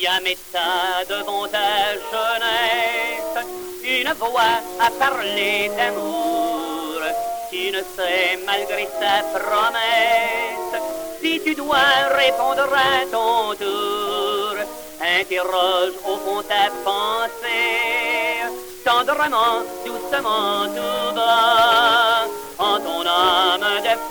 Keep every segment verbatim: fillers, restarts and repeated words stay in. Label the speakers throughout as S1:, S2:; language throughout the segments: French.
S1: Fiammetta devant ta jeunesse, une voix à parler d'amour. Tu ne sais malgré sa promesse si tu dois répondre à ton tour. Interroge au fond ta pensée, tendrement, doucement, tout bas, en ton âme de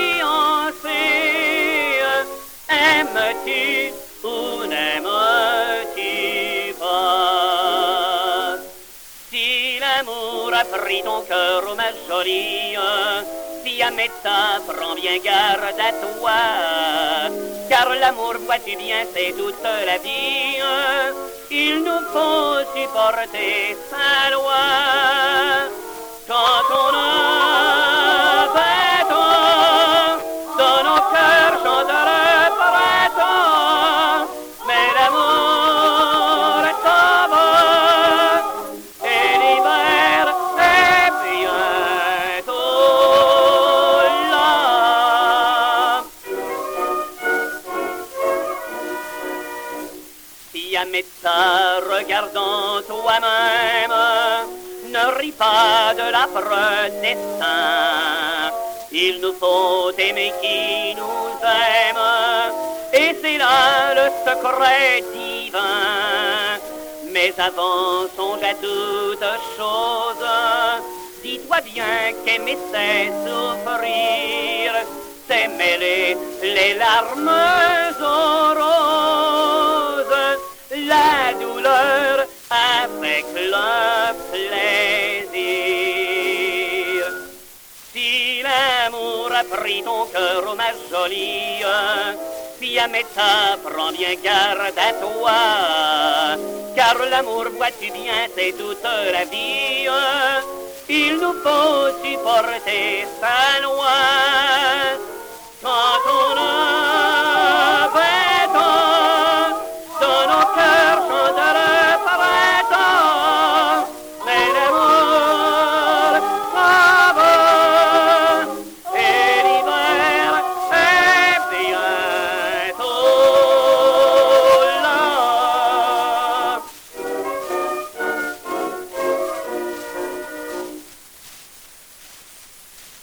S1: fiancée. Aimes-tu ou n'aimes-tu pas? Si l'amour a pris ton cœur, oh ma jolie, Fiammetta, prends bien garde à toi, car l'amour, vois-tu bien, c'est toute la vie. Il nous faut supporter sa loi. Quand on a vingt ans, dans nos cœurs chante le printemps, mais l'amour s'en va, et l'hiver est bientôt là. Fiammetta, regardant toi-même, ne ris pas de l'affreux destin. Il nous faut aimer qui nous aime, et c'est là le secret divin. Mais avant, songe à toute chose. Dis-toi bien qu'aimer c'est souffrir, c'est mêler les larmes aux roses, la douleur avec le plaisir. Si l'amour a pris ton cœur, oh ma jolie, Fiammetta, prends bien garde à toi, car l'amour, vois-tu bien, c'est toute la vie. Il nous faut supporter sa loi.